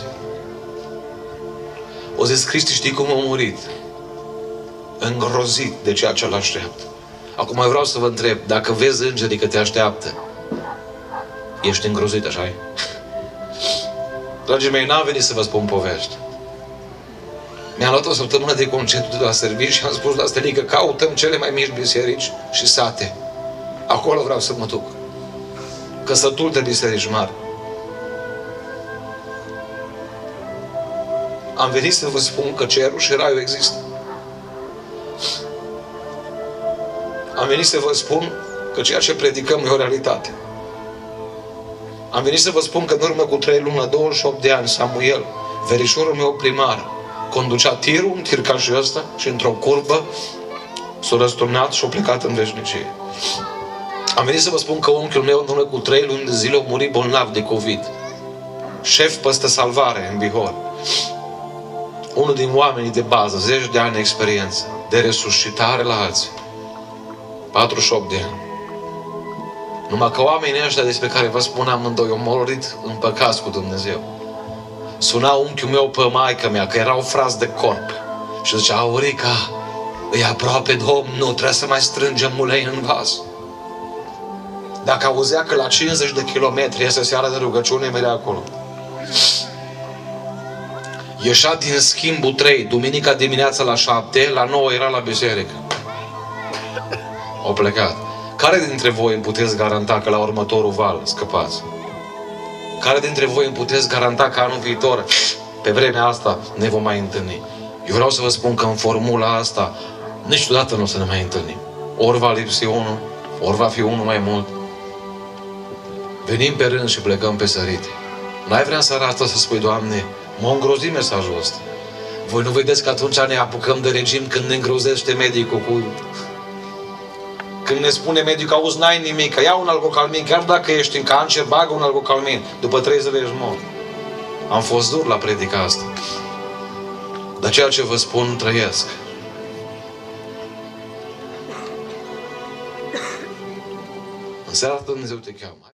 O zis, Cristi, știi cum a murit? Îngrozit de ceea ce îl așteaptă. Acum mai vreau să vă întreb, dacă vezi îngerii că te așteaptă, ești îngrozit, așa-i? Dragii mei, n-am venit să vă spun povești. Mi-am luat o săptămână de concediu de la serviciu și am spus la Stelică, căutăm cele mai mici biserici și sate. Acolo vreau să mă duc. Că sătul de biserici mari. Am venit să vă spun că cerul și raiul există. Am venit să vă spun că ceea ce predicăm e o realitate. Am venit să vă spun că în urmă cu trei luni, la douăzeci și opt de ani, Samuel, verișorul meu primar, conducea tirul, un tir ca și ăsta, și într-o curbă s-a răsturnat și a plecat în veșnicie. Am venit să vă spun că unchiul meu, în urmă cu trei luni de zile, a murit bolnav de COVID. Șef păstă salvare în Bihor. Unul din oamenii de bază, zeci de ani de experiență, de resuscitare la alții. patruzeci și opt de ani. Numai că oamenii ăștia despre care vă spun amândoi au murit în păcat cu Dumnezeu. Suna unchiul meu pe maică mea, că erau frați de corp. Și zicea, Aurica, e aproape Domnul, trebuie să mai strângem ulei în vas. Dacă auzea că la cincizeci de kilometri este seara de rugăciune, mereu acolo. Ieșea din schimbul trei, duminica dimineața la șapte, la nouă era la biserică. Au plecat. Care dintre voi îmi puteți garanta că la următorul val scăpați? Care dintre voi îmi puteți garanta că anul viitor, pe vremea asta, ne vom mai întâlni? Eu vreau să vă spun că în formula asta niciodată nu o să ne mai întâlnim. Ori va lipsi unul, ori va fi unul mai mult. Venim pe rând și plecăm pe sărite. N-ai vrea în seara asta să spui, Doamne, m-a îngrozit mesajul ăsta. Voi nu vedeți că atunci ne apucăm de regim când ne îngrozește medicul cu... Când ne spune medicul, auzi, n-ai nimic, ia un algocalmin, chiar dacă ești în cancer, bagă un algocalmin. După trei zile ești mort. Am fost dur la predica asta. Dar ceea ce vă spun, trăiesc. În seara asta Dumnezeu te cheamă.